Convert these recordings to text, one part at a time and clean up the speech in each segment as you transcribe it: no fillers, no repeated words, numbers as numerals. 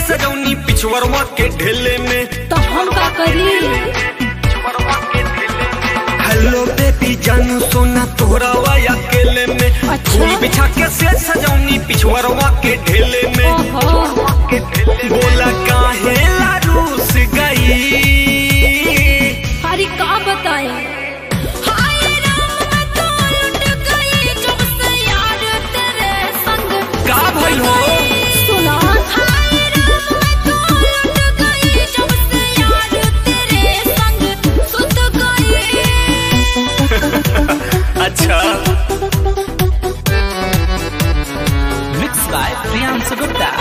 सजौनी पिछवरवा के ढेले में। तो हम का करी? हेलो बेबी जानू सोना तोहरा वाया अकेले में। अच्छा। फूल बिछा के से सजौनी पिछवरवा के ढेले में। बोला काहे लारूस गई? अरे का बताए? का भइल हो? सुना अच्छा मिक्स बाय प्रियांशु गुप्ता।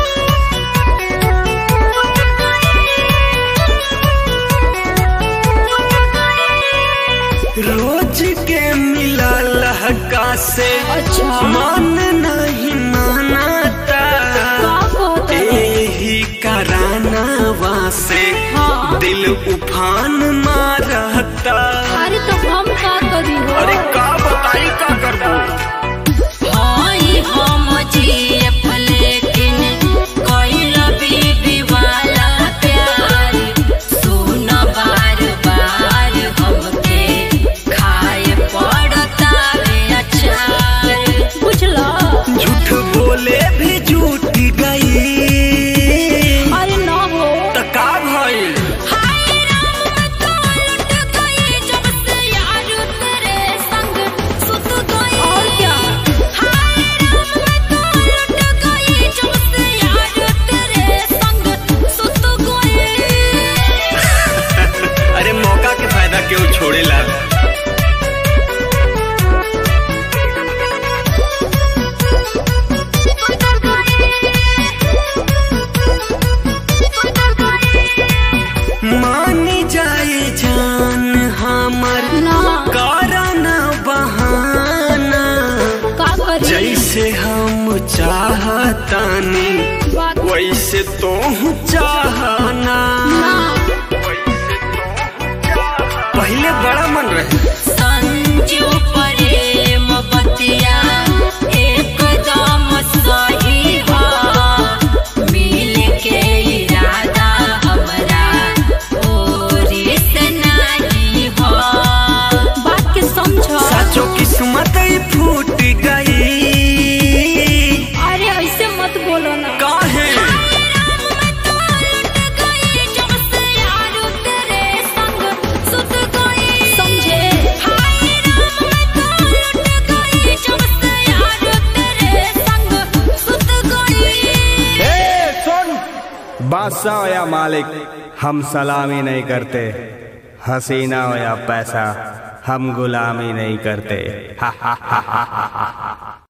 रोज के मिला लहका से अच्छा। मन नहीं मानाता यही करानावा से हाँ। दिल उफान मारता। अरे तो हम का करी हो? अरे का बताई का करबो? झूठ बोले भी झूठ गई। अरे ना हो तो का भइल? और क्या? अरे मौका के फायदा क्यों छोड़ेला? मानी जाए जान हमर ना कारण बहाना। का करी? जैसे हम चाहतानी बात वैसे तो चाहना। ना पहले बड़ा मन रहे। बात के समझो। साचो किस्मत ही फूट गई। अरे ऐसे मत बोलो ना। काहे? समझे? बादशाह हो या मालिक हम सलामी नहीं करते, हसीना हो या पैसा हम गुलामी नहीं करते।